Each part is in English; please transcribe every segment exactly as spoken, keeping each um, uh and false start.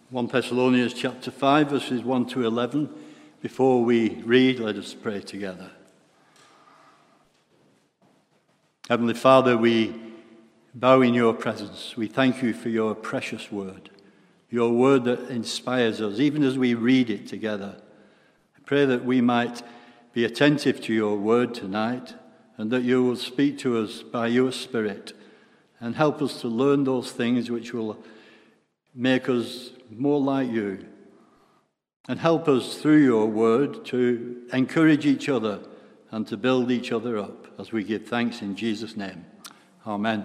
First Thessalonians chapter five, verses one to eleven. Before we read, let us pray together. Heavenly Father, we bow in your presence. We thank you for your precious word, your word that inspires us, even as we read it together. I pray that we might be attentive to your word tonight, and that you will speak to us by your Spirit and help us to learn those things which will make us more like you, and help us through your word to encourage each other and to build each other up as we give thanks in Jesus' name. Amen.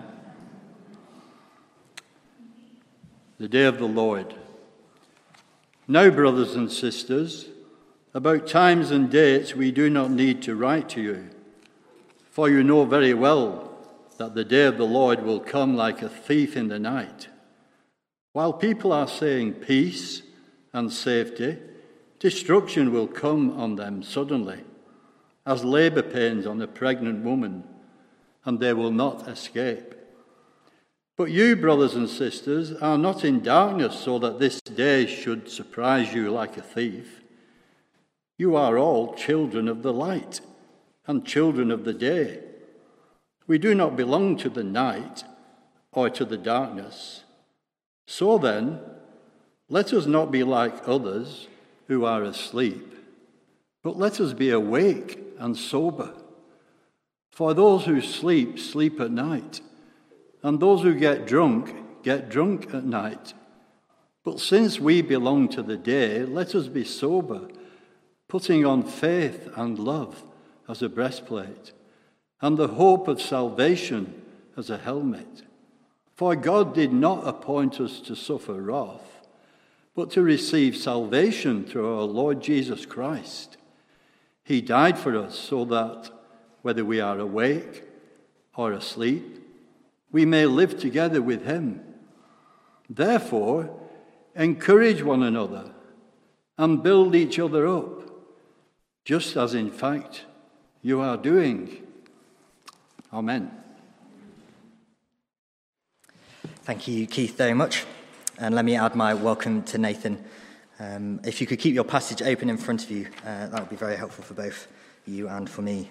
The day of the Lord. Now, brothers and sisters, about times and dates we do not need to write to you, for you know very well that the day of the Lord will come like a thief in the night. While people are saying peace and safety, destruction will come on them suddenly, as labor pains on a pregnant woman, and they will not escape. But you, brothers and sisters, are not in darkness so that this day should surprise you like a thief. You are all children of the light and children of the day. We do not belong to the night or to the darkness. So then, let us not be like others who are asleep, but let us be awake and sober. For those who sleep, sleep at night, and those who get drunk, get drunk at night. But since we belong to the day, let us be sober, putting on faith and love as a breastplate, and the hope of salvation as a helmet. For God did not appoint us to suffer wrath, but to receive salvation through our Lord Jesus Christ. He died for us so that, whether we are awake or asleep, we may live together with him. Therefore, encourage one another and build each other up, just as in fact you are doing. Amen. Thank you, Keith, very much. And let me add my welcome to Nathan. Um, if you could keep your passage open in front of you, uh, that would be very helpful for both you and for me.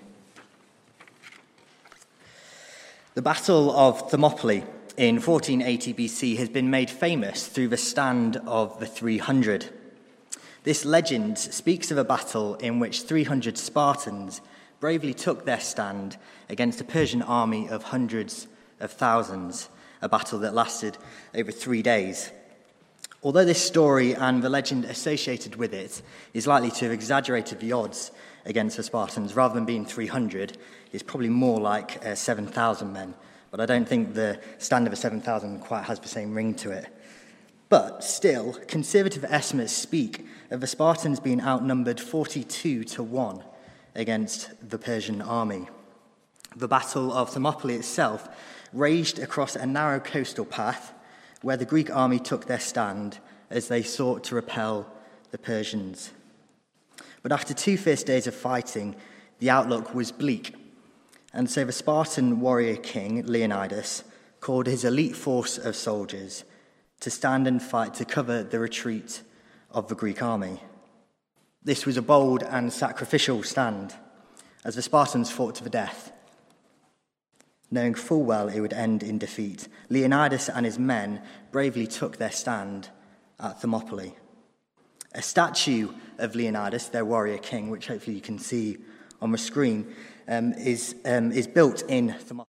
The Battle of Thermopylae in fourteen eighty B C has been made famous through the Stand of the three hundred. This legend speaks of a battle in which three hundred Spartans bravely took their stand against a Persian army of hundreds of thousands, a battle that lasted over three days. Although this story and the legend associated with it is likely to have exaggerated the odds against the Spartans, rather than being three hundred, it's probably more like uh, seven thousand men. But I don't think the stand of a seven thousand quite has the same ring to it. But still, conservative estimates speak of the Spartans being outnumbered forty-two to one against the Persian army. The Battle of Thermopylae itself raged across a narrow coastal path where the Greek army took their stand as they sought to repel the Persians. But after two fierce days of fighting, the outlook was bleak, and so the Spartan warrior king, Leonidas, called his elite force of soldiers to stand and fight to cover the retreat of the Greek army. This was a bold and sacrificial stand, as the Spartans fought to the death. Knowing full well it would end in defeat, Leonidas and his men bravely took their stand at Thermopylae. A statue of Leonidas, their warrior king, which hopefully you can see on the screen, um, is, um, is built in Thermopylae.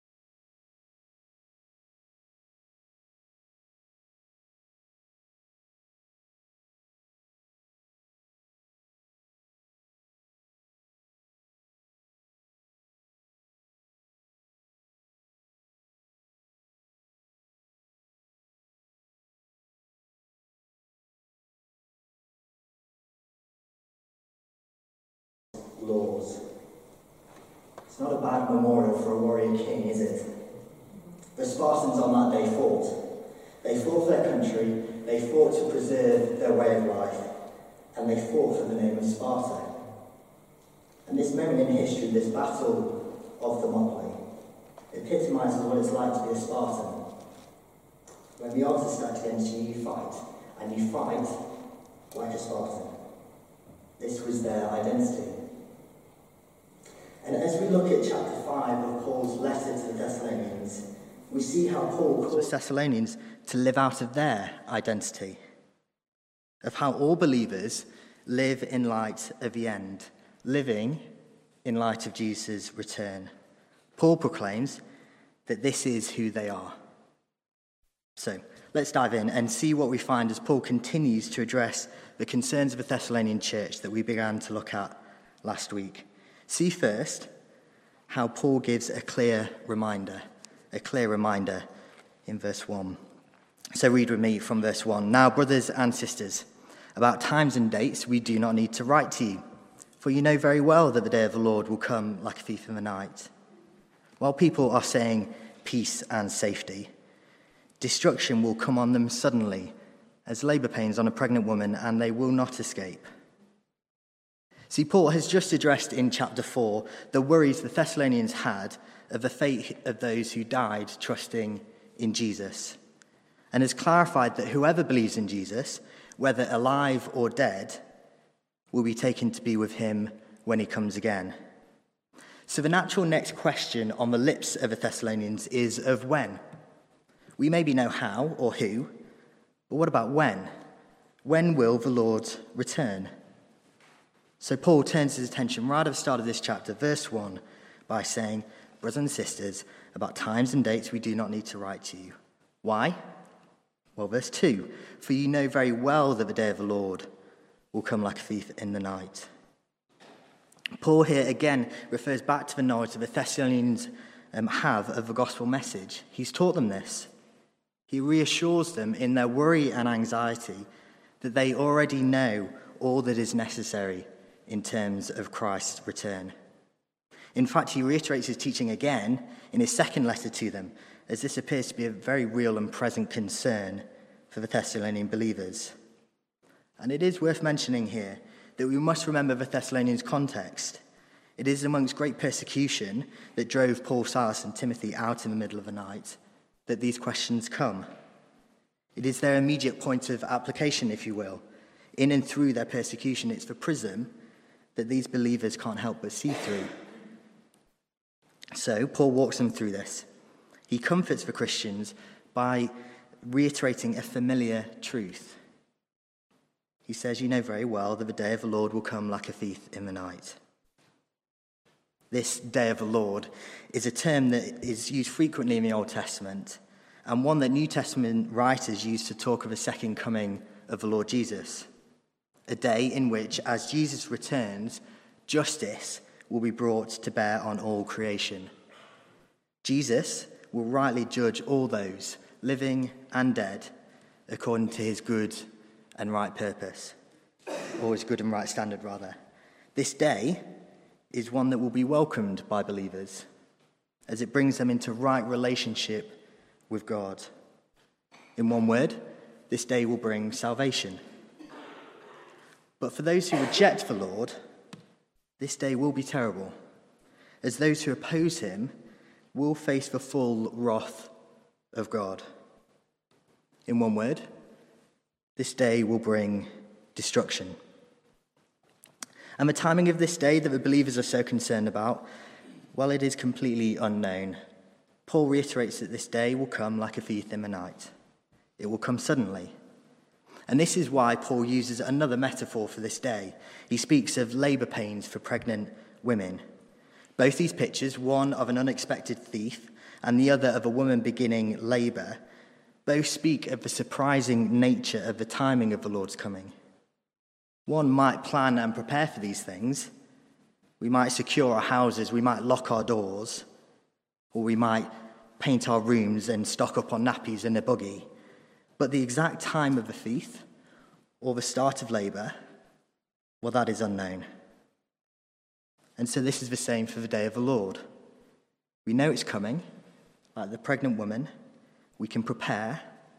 Laws. It's not a bad memorial for a warrior king, is it? The Spartans on that day fought. They fought for their country, they fought to preserve their way of life, and they fought for the name of Sparta. And this moment in history, this battle of Thermopylae, epitomises what it's like to be a Spartan. When the odds are stacked against you, you fight, and you fight like a Spartan. This was their identity. And as we look at chapter five of Paul's letter to the Thessalonians, we see how Paul calls the Thessalonians to live out of their identity, of how all believers live in light of the end, living in light of Jesus' return. Paul proclaims that this is who they are. So let's dive in and see what we find as Paul continues to address the concerns of the Thessalonian church that we began to look at last week. See first how Paul gives a clear reminder, a clear reminder in verse one. So read with me from verse one. Now, brothers and sisters, about times and dates we do not need to write to you, for you know very well that the day of the Lord will come like a thief in the night. While people are saying peace and safety, destruction will come on them suddenly, as labour pains on a pregnant woman, and they will not escape. See, Paul has just addressed in chapter four the worries the Thessalonians had of the fate of those who died trusting in Jesus, and has clarified that whoever believes in Jesus, whether alive or dead, will be taken to be with him when he comes again. So the natural next question on the lips of the Thessalonians is of when. We maybe know how or who, but what about when? When will the Lord return? So Paul turns his attention right at the start of this chapter, verse one, by saying, brothers and sisters, about times and dates we do not need to write to you. Why? Well, verse two, for you know very well that the day of the Lord will come like a thief in the night. Paul here again refers back to the knowledge that the Thessalonians um, have of the gospel message. He's taught them this. He reassures them in their worry and anxiety that they already know all that is necessary in terms of Christ's return. In fact, he reiterates his teaching again in his second letter to them, as this appears to be a very real and present concern for the Thessalonian believers. And it is worth mentioning here that we must remember the Thessalonians' context. It is amongst great persecution that drove Paul, Silas, and Timothy out in the middle of the night that these questions come. It is their immediate point of application, if you will. In and through their persecution, it's the prism that these believers can't help but see through. So Paul walks them through this. He comforts the Christians by reiterating a familiar truth. He says, you know very well that the day of the Lord will come like a thief in the night. This day of the Lord is a term that is used frequently in the Old Testament, and one that New Testament writers use to talk of a second coming of the Lord Jesus. A day in which, as Jesus returns, justice will be brought to bear on all creation. Jesus will rightly judge all those, living and dead, according to his good and right purpose, or his good and right standard, rather. This day is one that will be welcomed by believers, as it brings them into right relationship with God. In one word, this day will bring salvation. But for those who reject the Lord, this day will be terrible, as those who oppose him will face the full wrath of God. In one word, this day will bring destruction. And the timing of this day that the believers are so concerned about, well, it is completely unknown. Paul reiterates that this day will come like a thief in the night. It will come suddenly. And this is why Paul uses another metaphor for this day. He speaks of labour pains for pregnant women. Both these pictures, one of an unexpected thief and the other of a woman beginning labour, both speak of the surprising nature of the timing of the Lord's coming. One might plan and prepare for these things. We might secure our houses, we might lock our doors, or we might paint our rooms and stock up on nappies in a buggy. But the exact time of the thief or the start of labour, well, that is unknown. And so this is the same for the day of the Lord. We know it's coming, like the pregnant woman. We can prepare,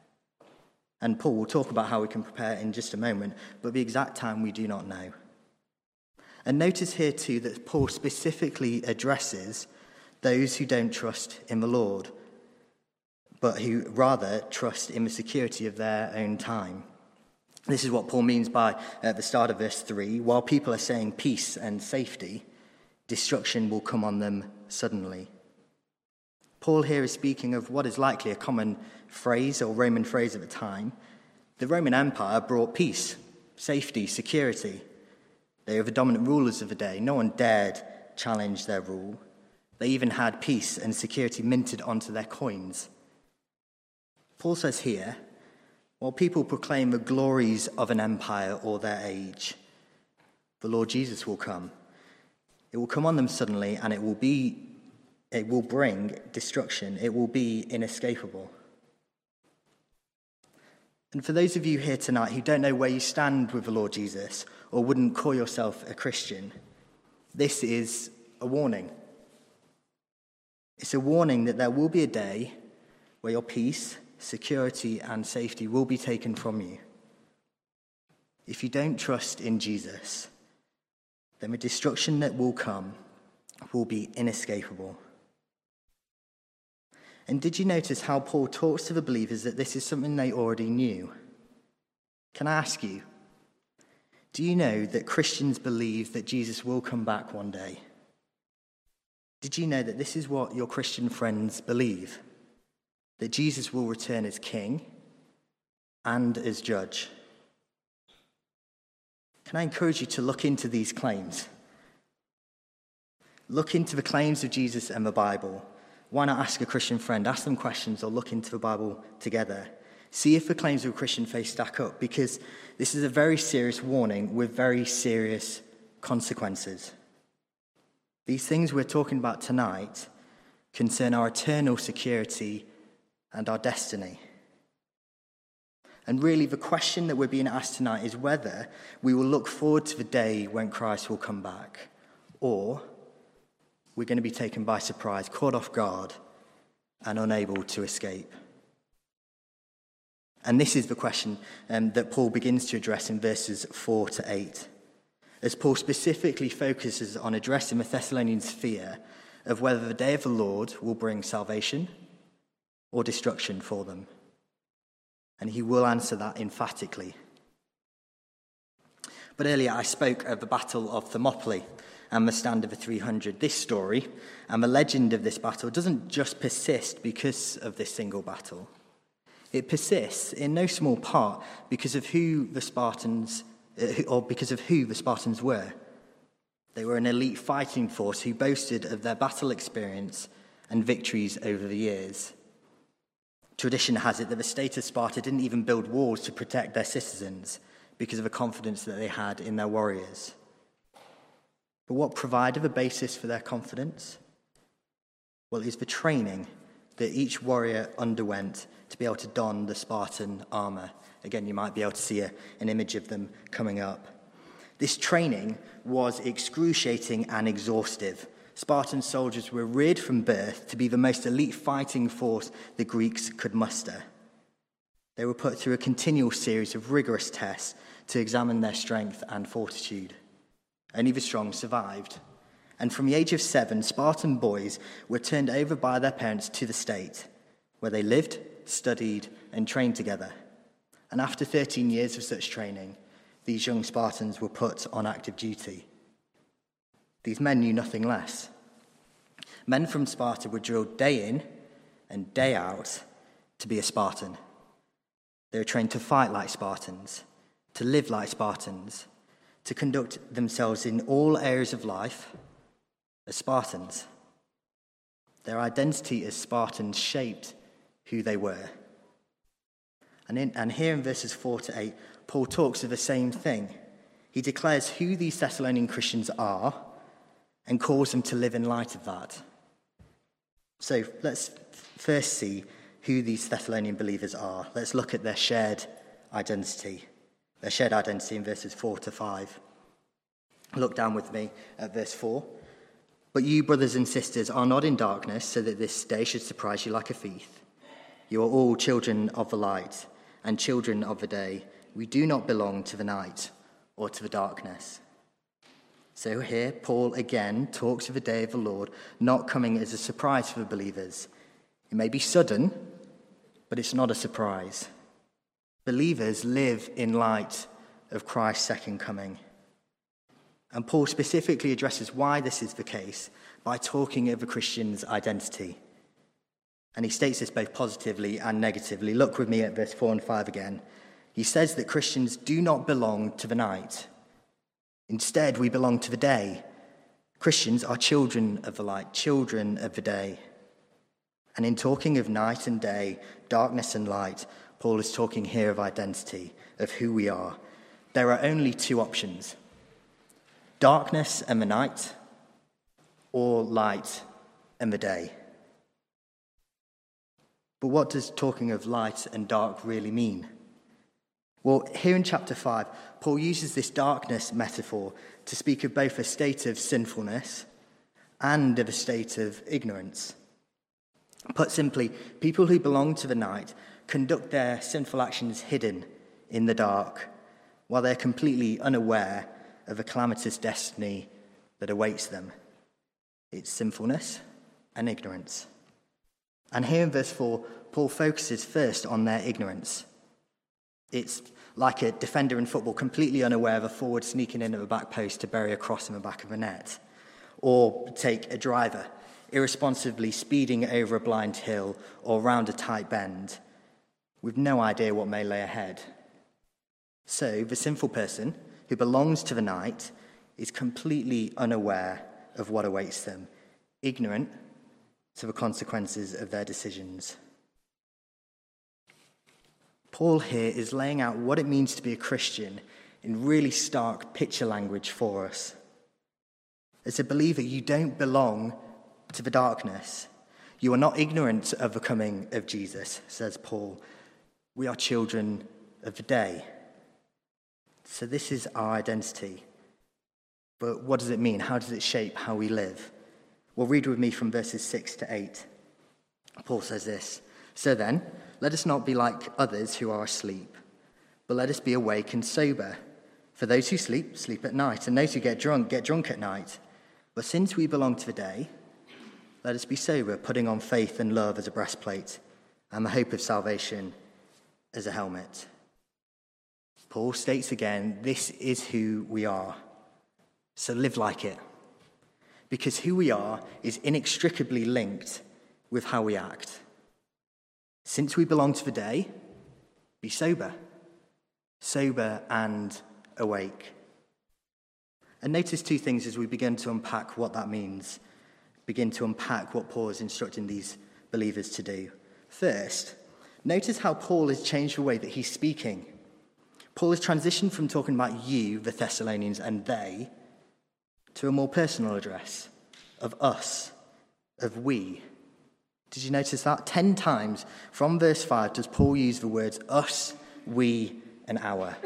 and Paul will talk about how we can prepare in just a moment, but the exact time we do not know. And notice here too that Paul specifically addresses those who don't trust in the Lord, but who rather trust in the security of their own time. This is what Paul means by, at the start of verse three, while people are saying peace and safety, destruction will come on them suddenly. Paul here is speaking of what is likely a common phrase or Roman phrase at the time. The Roman Empire brought peace, safety, security. They were the dominant rulers of the day. No one dared challenge their rule. They even had peace and security minted onto their coins. Paul says here, while people proclaim the glories of an empire or their age, the Lord Jesus will come. It will come on them suddenly, and it will be, it will bring destruction. It will be inescapable. And for those of you here tonight who don't know where you stand with the Lord Jesus, or wouldn't call yourself a Christian, this is a warning. It's a warning that there will be a day where your peace, security, and safety will be taken from you. If you don't trust in Jesus, then the destruction that will come will be inescapable. And did you notice how Paul talks to the believers that this is something they already knew? Can I ask you, do you know that Christians believe that Jesus will come back one day? Did you know that this is what your Christian friends believe? That Jesus will return as king and as judge? Can I encourage you to look into these claims? Look into the claims of Jesus and the Bible. Why not ask a Christian friend, ask them questions, or look into the Bible together? See if the claims of a Christian faith stack up, because this is a very serious warning with very serious consequences. These things we're talking about tonight concern our eternal security and our destiny. And really, the question that we're being asked tonight is whether we will look forward to the day when Christ will come back, or we're going to be taken by surprise, caught off guard, and unable to escape. And this is the question um, that Paul begins to address in verses four to eight, as Paul specifically focuses on addressing the Thessalonians' fear of whether the day of the Lord will bring salvation or destruction for them. And he will answer that emphatically. But earlier I spoke of the Battle of Thermopylae and the Stand of the three hundred. This story and the legend of this battle doesn't just persist because of this single battle. It persists in no small part because of who the Spartans, or because of who the Spartans were. They were an elite fighting force who boasted of their battle experience and victories over the years. Tradition has it that the state of Sparta didn't even build walls to protect their citizens because of the confidence that they had in their warriors. But what provided the basis for their confidence? Well, it is the training that each warrior underwent to be able to don the Spartan armor. Again, you might be able to see a, an image of them coming up. This training was excruciating and exhaustive. Spartan soldiers were reared from birth to be the most elite fighting force the Greeks could muster. They were put through a continual series of rigorous tests to examine their strength and fortitude. Only the strong survived. And from the age of seven, Spartan boys were turned over by their parents to the state, where they lived, studied, and trained together. And after thirteen years of such training, these young Spartans were put on active duty. These men knew nothing less. Men from Sparta were drilled day in and day out to be a Spartan. They were trained to fight like Spartans, to live like Spartans, to conduct themselves in all areas of life as Spartans. Their identity as Spartans shaped who they were. And, in, and here in verses four to eight, Paul talks of the same thing. He declares who these Thessalonian Christians are and calls them to live in light of that. So let's first see who these Thessalonian believers are. Let's look at their shared identity. Their shared identity in verses four to five. Look down with me at verse four. But you, brothers and sisters, are not in darkness, so that this day should surprise you like a thief. You are all children of the light and children of the day. We do not belong to the night or to the darkness. So here, Paul again talks of the day of the Lord not coming as a surprise for the believers. It may be sudden, but it's not a surprise. Believers live in light of Christ's second coming. And Paul specifically addresses why this is the case by talking of a Christian's identity. And he states this both positively and negatively. Look with me at verse four and five again. He says that Christians do not belong to the night. Instead, we belong to the day. Christians are children of the light, children of the day. And in talking of night and day, darkness and light, Paul is talking here of identity, of who we are. There are only two options: darkness and the night, or light and the day. But what does talking of light and dark really mean? Well, here in chapter five, Paul uses this darkness metaphor to speak of both a state of sinfulness and of a state of ignorance. Put simply, people who belong to the night conduct their sinful actions hidden in the dark, while they're completely unaware of a calamitous destiny that awaits them. It's sinfulness and ignorance. And here in verse four, Paul focuses first on their ignorance. It's like a defender in football completely unaware of a forward sneaking in at the back post to bury a cross in the back of a net. Or take a driver irresponsibly speeding over a blind hill or round a tight bend with no idea what may lay ahead. So the sinful person who belongs to the night is completely unaware of what awaits them, ignorant to the consequences of their decisions. Paul here is laying out what it means to be a Christian in really stark picture language for us. As a believer, you don't belong to the darkness. You are not ignorant of the coming of Jesus, says Paul. We are children of the day. So this is our identity. But what does it mean? How does it shape how we live? Well, read with me from verses six to eight. Paul says this: "So then, let us not be like others who are asleep, but let us be awake and sober. For those who sleep, sleep at night, and those who get drunk, get drunk at night. But since we belong to the day, let us be sober, putting on faith and love as a breastplate, and the hope of salvation as a helmet." Paul states again, this is who we are. So live like it. Because who we are is inextricably linked with how we act. Since we belong to the day, be sober. Sober and awake. And notice two things as we begin to unpack what that means. Begin to unpack what Paul is instructing these believers to do. First, notice how Paul has changed the way that he's speaking. Paul has transitioned from talking about you, the Thessalonians, and they, to a more personal address of us, of we. Did you notice that? Ten times from verse five does Paul use the words us, we, and our.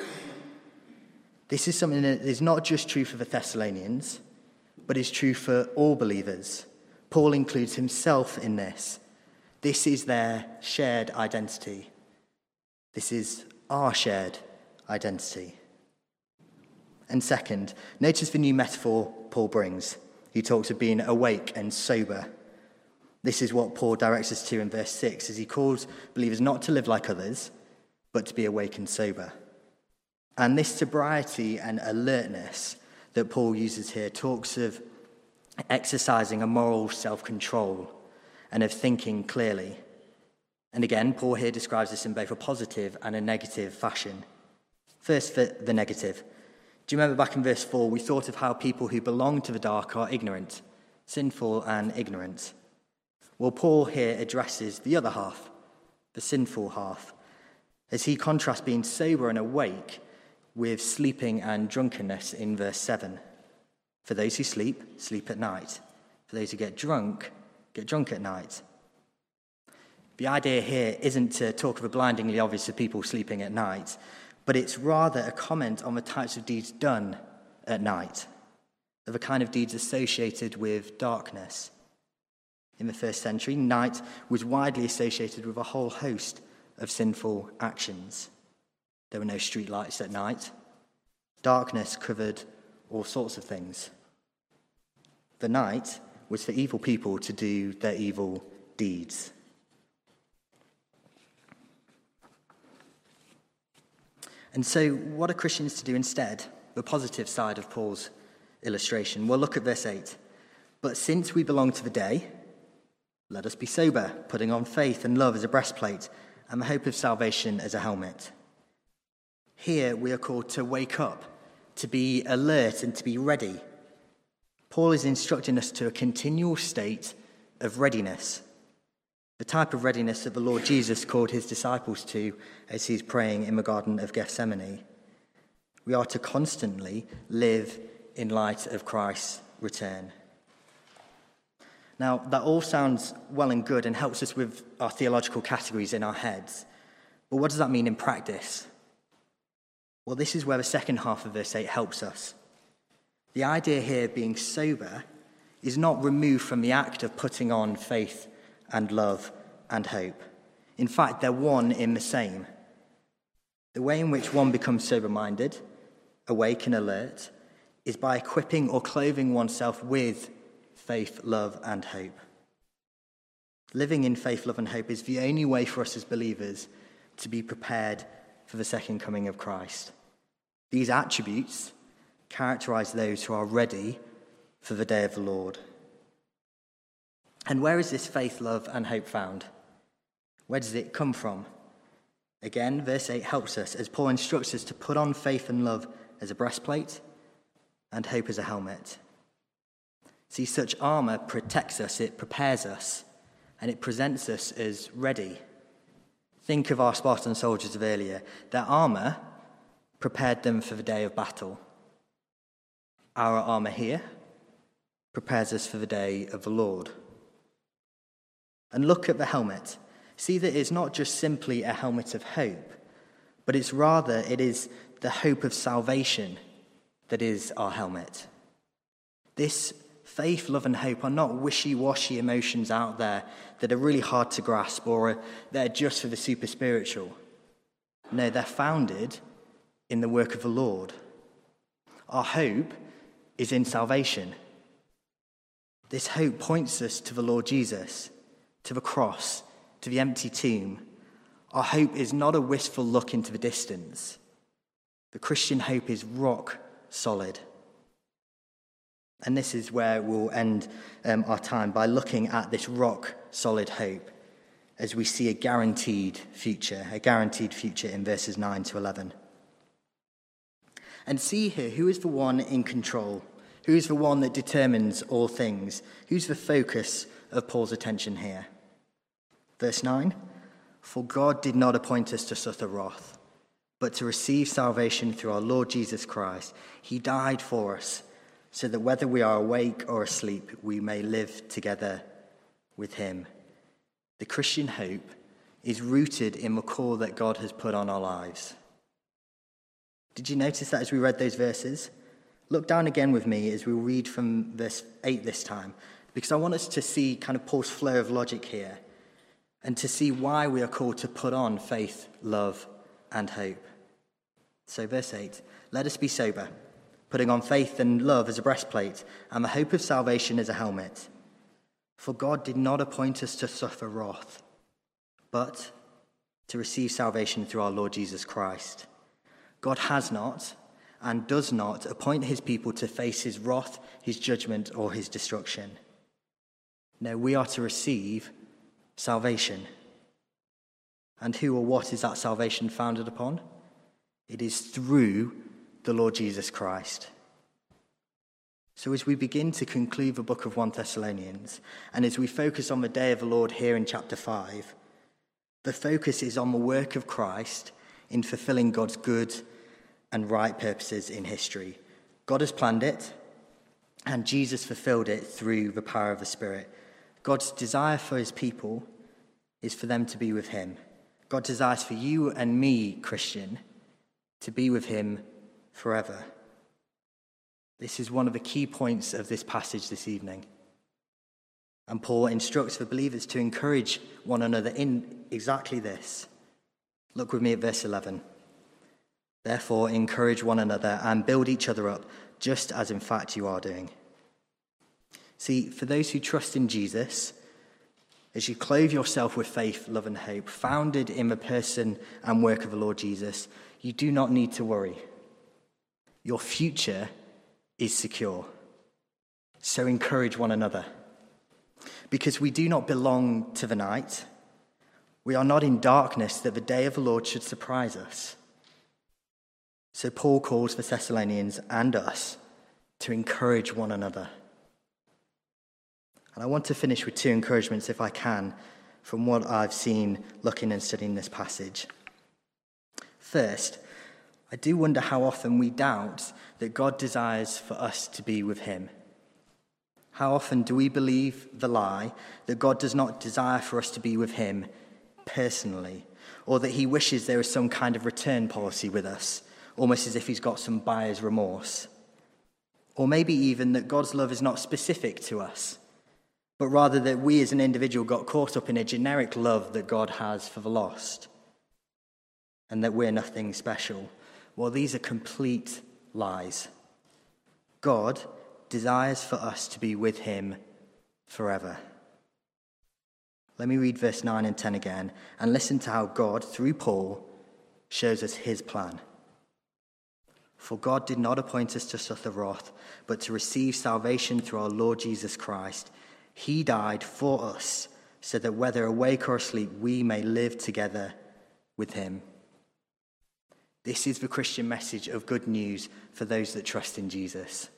This is something that is not just true for the Thessalonians, but is true for all believers. Paul includes himself in this. This is their shared identity. This is our shared identity. And second, notice the new metaphor Paul brings. He talks of being awake and sober. This is what Paul directs us to in verse six, as he calls believers not to live like others, but to be awake and sober. And this sobriety and alertness that Paul uses here talks of exercising a moral self-control and of thinking clearly. And again, Paul here describes this in both a positive and a negative fashion. First, for the negative. Do you remember back in verse four, we thought of how people who belong to the dark are ignorant, sinful and ignorant. Well, Paul here addresses the other half, the sinful half, as he contrasts being sober and awake with sleeping and drunkenness in verse seven. For those who sleep, sleep at night. For those who get drunk, get drunk at night. The idea here isn't to talk of the blindingly obvious of people sleeping at night, but it's rather a comment on the types of deeds done at night, of the kind of deeds associated with darkness. In the first century, night was widely associated with a whole host of sinful actions. There were no street lights at night. Darkness covered all sorts of things. The night was for evil people to do their evil deeds. And so what are Christians to do instead? The positive side of Paul's illustration. Well, look at verse eight. But since we belong to the day, let us be sober, putting on faith and love as a breastplate, and the hope of salvation as a helmet. Here we are called to wake up, to be alert and to be ready. Paul is instructing us to a continual state of readiness, the type of readiness that the Lord Jesus called his disciples to as he's praying in the Garden of Gethsemane. We are to constantly live in light of Christ's return. Now, that all sounds well and good and helps us with our theological categories in our heads. But what does that mean in practice? Well, this is where the second half of verse eight helps us. The idea here being sober is not removed from the act of putting on faith and love and hope. In fact, they're one in the same. The way in which one becomes sober-minded, awake and alert, is by equipping or clothing oneself with faith, love, and hope. Living in faith, love, and hope is the only way for us as believers to be prepared for the second coming of Christ. These attributes characterize those who are ready for the day of the Lord. And where is this faith, love, and hope found? Where does it come from? Again, verse eight helps us as Paul instructs us to put on faith and love as a breastplate and hope as a helmet. See, such armour protects us, it prepares us, and it presents us as ready. Think of our Spartan soldiers of earlier. Their armour prepared them for the day of battle. Our armour here prepares us for the day of the Lord. And look at the helmet. See that it's not just simply a helmet of hope, but it's rather, it is the hope of salvation that is our helmet. This faith, love, and hope are not wishy-washy emotions out there that are really hard to grasp or they're just for the super spiritual. No, they're founded in the work of the Lord. Our hope is in salvation. This hope points us to the Lord Jesus, to the cross, to the empty tomb. Our hope is not a wistful look into the distance. The Christian hope is rock solid. And this is where we'll end um, our time, by looking at this rock solid hope as we see a guaranteed future, a guaranteed future in verses nine to eleven. And see here, who is the one in control? Who is the one that determines all things? Who's the focus of Paul's attention here? Verse nine, for God did not appoint us to suffer wrath, but to receive salvation through our Lord Jesus Christ. He died for us, so that whether we are awake or asleep, we may live together with him. The Christian hope is rooted in the call that God has put on our lives. Did you notice that as we read those verses? Look down again with me as we read from verse eight this time, because I want us to see kind of Paul's flow of logic here and to see why we are called to put on faith, love, and hope. So verse eight, let us be sober, putting on faith and love as a breastplate, and the hope of salvation as a helmet. For God did not appoint us to suffer wrath, but to receive salvation through our Lord Jesus Christ. God has not and does not appoint his people to face his wrath, his judgment, or his destruction. No, we are to receive salvation. And who or what is that salvation founded upon? It is through the Lord Jesus Christ. So as we begin to conclude the book of First Thessalonians, and as we focus on the day of the Lord here in chapter five, the focus is on the work of Christ in fulfilling God's good and right purposes in history. God has planned it, and Jesus fulfilled it through the power of the Spirit. God's desire for his people is for them to be with him. God desires for you and me, Christian, to be with him forever. This is one of the key points of this passage this evening. And Paul instructs the believers to encourage one another in exactly this. Look with me at verse eleven. Therefore, encourage one another and build each other up, just as in fact you are doing. See, for those who trust in Jesus, as you clothe yourself with faith, love, and hope, founded in the person and work of the Lord Jesus, you do not need to worry. Your future is secure. So encourage one another. Because we do not belong to the night. We are not in darkness that the day of the Lord should surprise us. So Paul calls the Thessalonians and us to encourage one another. And I want to finish with two encouragements, if I can, from what I've seen looking and studying this passage. First, I do wonder how often we doubt that God desires for us to be with him. How often do we believe the lie that God does not desire for us to be with him personally, or that he wishes there is some kind of return policy with us, almost as if he's got some buyer's remorse? Or maybe even that God's love is not specific to us, but rather that we as an individual got caught up in a generic love that God has for the lost, and that we're nothing special. Well, these are complete lies. God desires for us to be with him forever. Let me read verse nine and ten again, and listen to how God, through Paul, shows us his plan. For God did not appoint us to suffer wrath, but to receive salvation through our Lord Jesus Christ. He died for us, so that whether awake or asleep, we may live together with him. This is the Christian message of good news for those that trust in Jesus.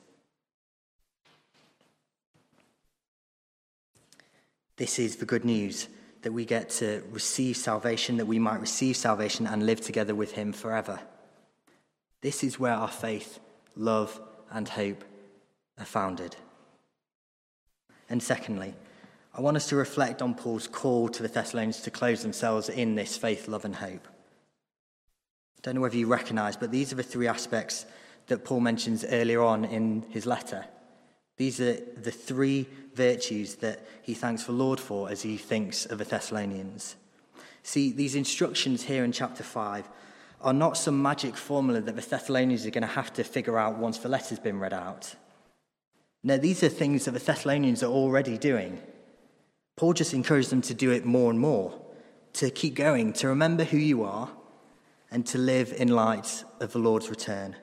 This is the good news, that we get to receive salvation, that we might receive salvation and live together with him forever. This is where our faith, love, and hope are founded. And secondly, I want us to reflect on Paul's call to the Thessalonians to clothe themselves in this faith, love, and hope. I don't know whether you recognise, but these are the three aspects that Paul mentions earlier on in his letter. These are the three virtues that he thanks the Lord for as he thinks of the Thessalonians. See, these instructions here in chapter five are not some magic formula that the Thessalonians are going to have to figure out once the letter's been read out. No, these are things that the Thessalonians are already doing. Paul just encouraged them to do it more and more, to keep going, to remember who you are, and to live in light of the Lord's return.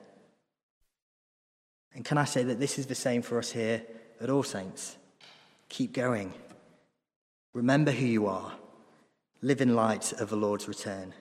And can I say that this is the same for us here at All Saints? Keep going. Remember who you are. Live in light of the Lord's return.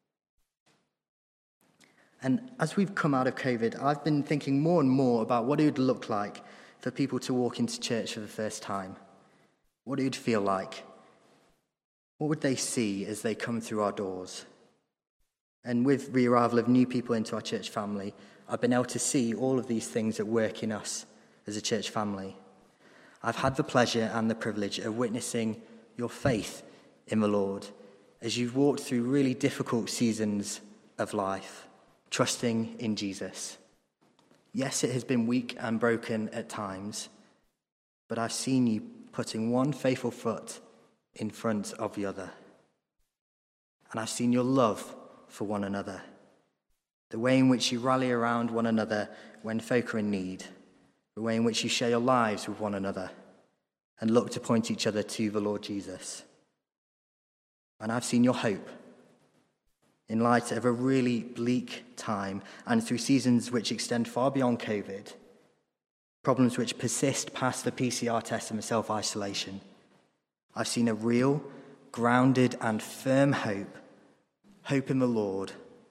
And as we've come out of COVID, I've been thinking more and more about what it would look like for people to walk into church for the first time. What it would feel like. What would they see as they come through our doors? And with the arrival of new people into our church family, I've been able to see all of these things at work in us as a church family. I've had the pleasure and the privilege of witnessing your faith in the Lord as you've walked through really difficult seasons of life, trusting in Jesus. Yes, it has been weak and broken at times, but I've seen you putting one faithful foot in front of the other. And I've seen your love for one another, the way in which you rally around one another when folk are in need, the way in which you share your lives with one another and look to point each other to the Lord Jesus. And I've seen your hope in light of a really bleak time and through seasons which extend far beyond COVID, problems which persist past the P C R test and the self-isolation. I've seen a real, grounded and firm hope, hope in the Lord,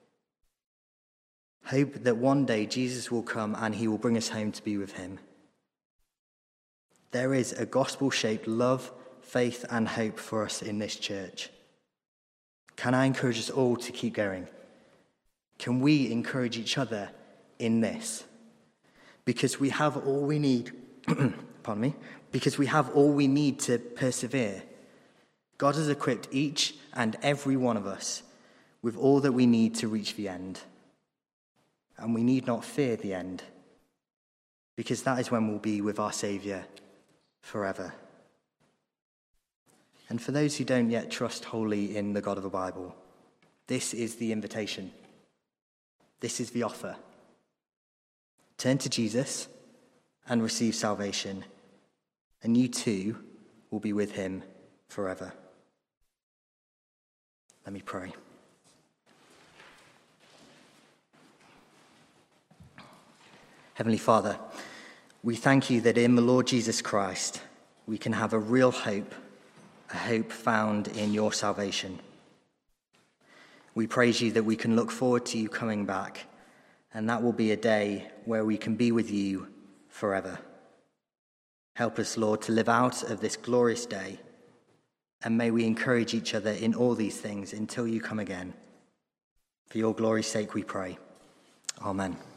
hope that one day Jesus will come and he will bring us home to be with him. There is a gospel-shaped love, faith and hope for us in this church. Can I encourage us all to keep going? Can we encourage each other in this? Because we have all we need, pardon me, because we have all we need to persevere. God has equipped each and every one of us with all that we need to reach the end. And we need not fear the end, because that is when we'll be with our Saviour forever. And for those who don't yet trust wholly in the God of the Bible, this is the invitation. This is the offer. Turn to Jesus and receive salvation, and you too will be with him forever. Let me pray. Heavenly Father, we thank you that in the Lord Jesus Christ we can have a real hope, a hope found in your salvation. We praise you that we can look forward to you coming back, and that will be a day where we can be with you forever. Help us, Lord, to live out of this glorious day, and may we encourage each other in all these things until you come again. For your glory's sake we pray. Amen.